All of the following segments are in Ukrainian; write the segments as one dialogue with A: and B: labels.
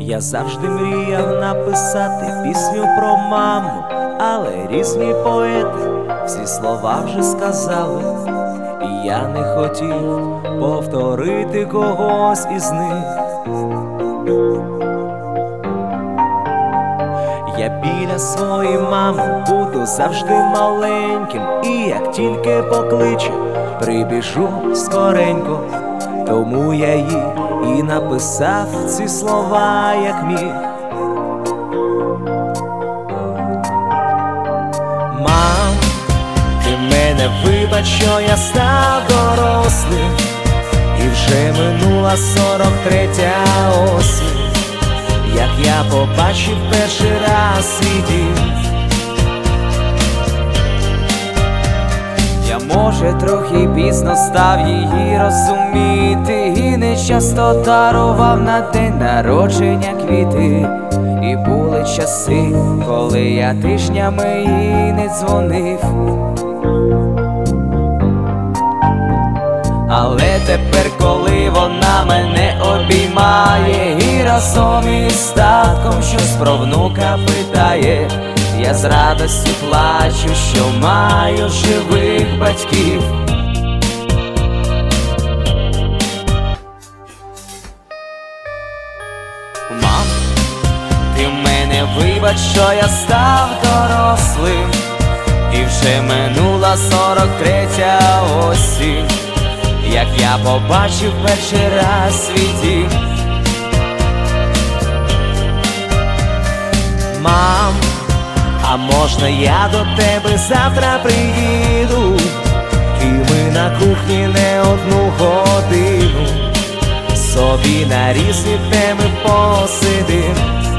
A: Я завжди мріяв написати пісню про маму, але різні поети всі слова вже сказали, і я не хотів повторити когось із них. Я біля своєї мами буду завжди маленьким, і як тільки покличе, прибіжу скоренько. Тому я їй і написав ці слова, як міг. Мам, ти мене вибач, що я став дорослим, і вже минула 43-я осінь, як я побачив перший раз свій дім. Я, може, трохи пізно став її розуміти, і не часто дарував на день народження квіти. І були часи, коли я тижнями їй не дзвонив. Але тепер, коли вона мене обіймає і разом із татком щось про внука питає, я з радості плачу, що маю живих батьків. Мам, ти в мене вибач, що я став дорослим, і вже минула 43-я осінь, як я побачив перший раз свій дім. Мам, а можна я до тебе завтра приїду, і ми на кухні не одну годину собі на різні теми посидим.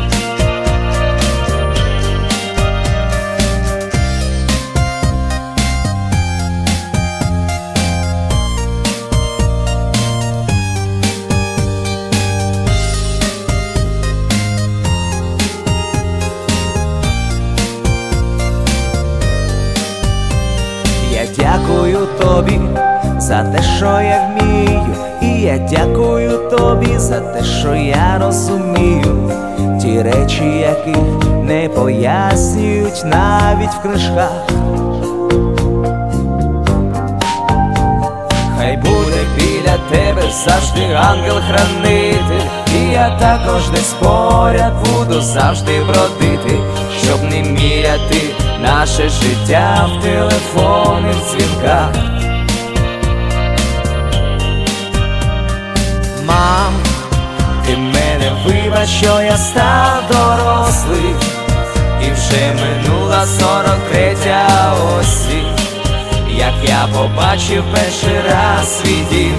A: Я дякую тобі за те, що я вмію, і я дякую тобі за те, що я розумію ті речі, яких не пояснюють навіть в книжках. Хай буде біля тебе завжди ангел-хранитель, і я також десь поряд буду завжди бродити, щоб не міряти наше життя в телефонних дзвінках. Мам, ти мене вибач, що я став дорослий, і вже минула 43-я осінь, як я побачив перший раз свій дім.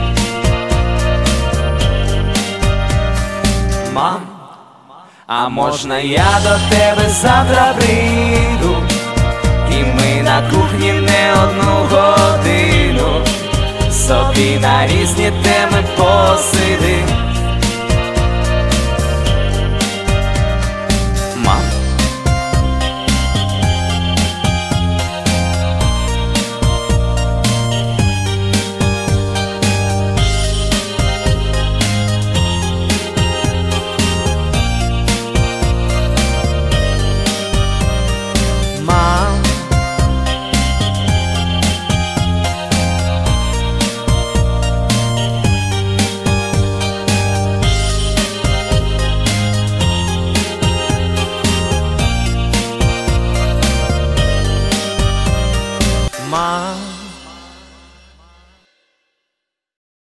A: Мам, а можна я до тебе завтра приїду, і ми на кухні не одну годину собі на різні теми посидим.